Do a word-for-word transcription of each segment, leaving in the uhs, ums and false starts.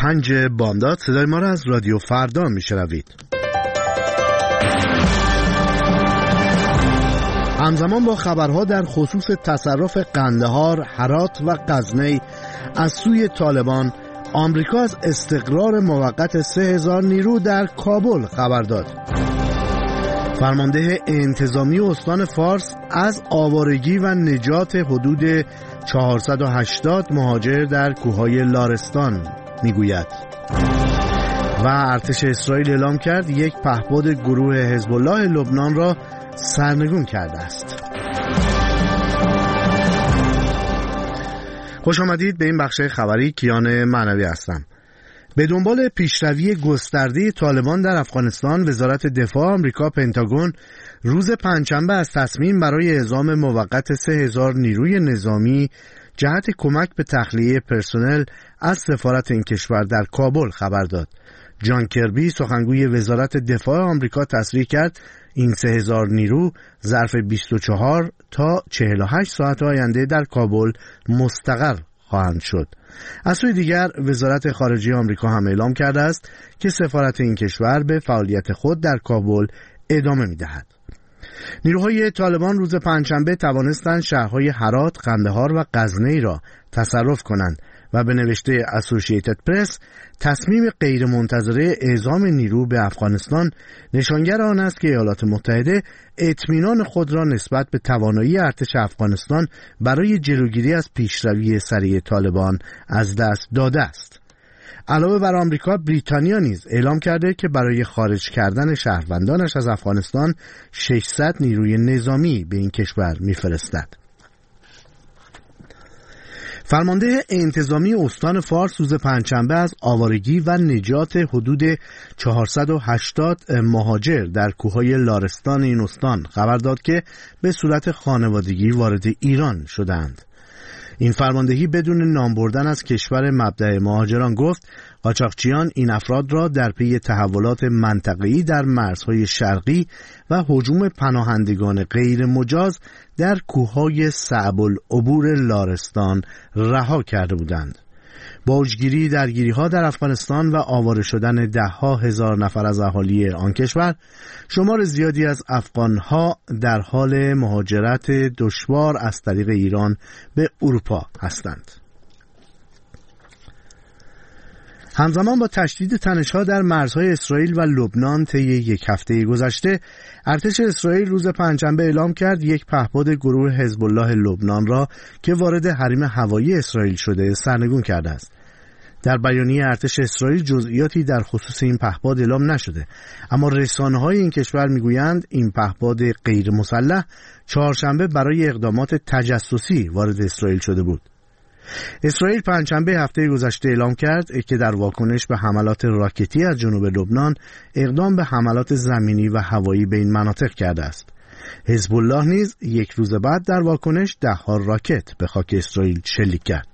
پنج بامداد. صدای ما را از رادیو فردا میشنوید. همزمان با خبرها در خصوص تصرف قندهار، هرات و غزنی از سوی طالبان، آمریکا از استقرار موقت سه هزار نیرو در کابل خبر داد. فرمانده انتظامی استان فارس از آوارگی و نجات حدود چهارصد و هشتاد مهاجر در کوههای لارستان میگوید. و ارتش اسرائیل اعلام کرد یک پهپاد گروه حزب الله لبنان را سرنگون کرده است. خوش آمدید به این بخش خبری. کیان معنوی هستم. به دنبال پیشروی گسترده طالبان در افغانستان، وزارت دفاع آمریکا پنتاگون روز پنجشنبه از تصمیم برای اعزام موقت سه هزار نیروی نظامی جهت کمک به تخلیه پرسنل از سفارت این کشور در کابل خبر داد. جان کربی، سخنگوی وزارت دفاع آمریکا، تصریح کرد این سه هزار نیرو ظرف بیست و چهار تا چهل و هشت ساعت آینده در کابل مستقر خواهند شد. از سوی دیگر وزارت خارجه آمریکا هم اعلام کرده است که سفارت این کشور به فعالیت خود در کابل ادامه می‌دهد. نیروهای طالبان روز پنجشنبه توانستند شهرهای هرات، قندهار و غزنی را تصرف کنند و به نوشته اسوسییتد پرس تصمیم غیرمنتظره اعزام نیرو به افغانستان نشانگر آن است که ایالات متحده اطمینان خود را نسبت به توانایی ارتش افغانستان برای جلوگیری از پیشروی سریع طالبان از دست داده است. علاوه بر آمریکا، بریتانیا نیز اعلام کرده که برای خارج کردن شهروندانش از افغانستان ششصد نیروی نظامی به این کشور می‌فرستد. فرمانده انتظامی استان فارس روز پنجشنبه از آوارگی و نجات حدود چهارصد و هشتاد مهاجر در کوههای لارستان این استان خبر داد که به صورت خانوادگی وارد ایران شدند. این فرماندهی بدون نام بردن از کشور مبدأ مهاجران گفت قاچاقچیان این افراد را در پی تحولات منطقه‌ای در مرزهای شرقی و هجوم پناهندگان غیر مجاز در کوههای صعب العبور لارستان رها کرده بودند. با اوجگیری درگیری‌ها در افغانستان و آواره شدن ده‌ها هزار نفر از اهالی آن کشور، شمار زیادی از افغان‌ها در حال مهاجرت دشوار از طریق ایران به اروپا هستند. همزمان با تشدید تنش‌ها در مرزهای اسرائیل و لبنان طی یک هفته گذشته، ارتش اسرائیل روز پنجشنبه اعلام کرد یک پهپاد گروه حزب الله لبنان را که وارد حریم هوایی اسرائیل شده سرنگون کرده است. در بیانیه ارتش اسرائیل جزئیاتی در خصوص این پهپاد اعلام نشده، اما رسانه‌های این کشور میگویند این پهپاد غیر مسلح چهارشنبه برای اقدامات تجسسی وارد اسرائیل شده بود. اسرائیل پنجشنبه هفته گذشته اعلام کرد که در واکنش به حملات راکتی از جنوب لبنان اقدام به حملات زمینی و هوایی به این مناطق کرده است. حزب الله نیز یک روز بعد در واکنش ده‌ها راکت به خاک اسرائیل شلیک کرد.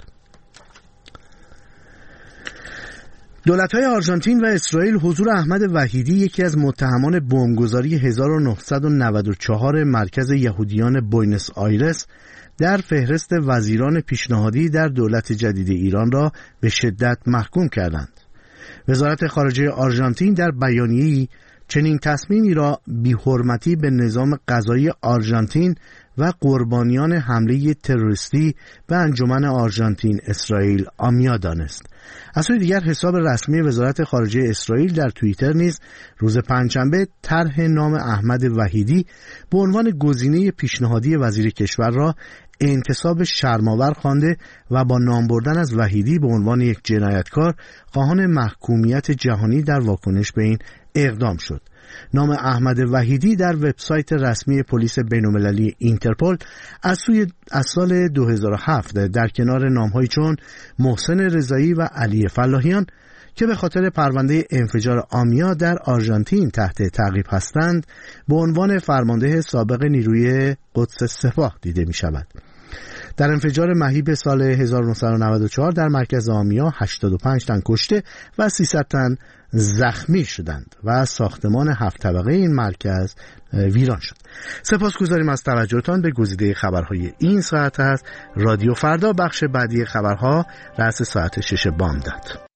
دولت‌های آرژانتین و اسرائیل حضور احمد وحیدی، یکی از متهمان بمبگذاری هزار و نهصد و نود و چهار مرکز یهودیان بوینس آیرس، در فهرست وزیران پیشنهادی در دولت جدید ایران را به شدت محکوم کردند. وزارت خارجه آرژانتین در بیانیه‌ای چنین تصمیمی را بی‌حرمتی به نظام قضایی آرژانتین و قربانیان حمله تروریستی به انجمن آرژانتین اسرائیل آمیا دانست. از سوی دیگر حساب رسمی وزارت خارجه اسرائیل در توییتر نیز روز پنجشنبه طرح نام احمد وحیدی به عنوان گزینه پیشنهادی وزیر کشور را انتصاب شرم‌آور خوانده و با نام بردن از وحیدی به عنوان یک جنایتکار خواهان محکومیت جهانی در واکنش به این اقدام شد. نام احمد وحیدی در وبسایت رسمی پلیس بین‌المللی اینترپل از سوی از سال دو هزار و هفت در کنار نام‌هایی چون محسن رضایی و علی فلاحیان که به خاطر پرونده انفجار آمیا در آرژانتین تحت تعقیب هستند به عنوان فرمانده سابق نیروی قدس سپاه دیده می شود. در انفجار مهیب سال هزار و نهصد و نود و چهار در مرکز آمیا هشتاد و پنج تن کشته و سیصد تن زخمی شدند و ساختمان هفت طبقه این مرکز ویران شد. سپاسگزاریم از توجهتان به گزیده خبرهای این ساعت. است رادیو فردا بخش بعدی خبرها رأس ساعت شش بامداد.